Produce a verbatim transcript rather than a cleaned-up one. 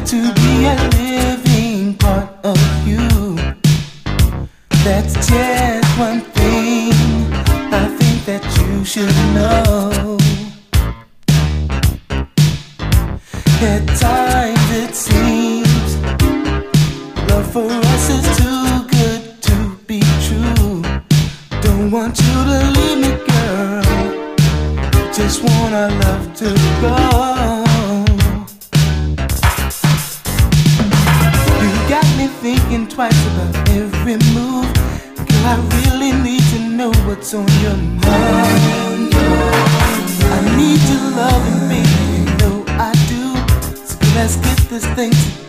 to be a living part of you. That's just one thing I think that you should know. At times it seems love for us is too good to be true. Don't want you to leave me, girl. Just want our love to go. Thinking twice about every move. Girl, I really need to know what's on your mind. I need your love and baby, you know I do. So let's get this thing together.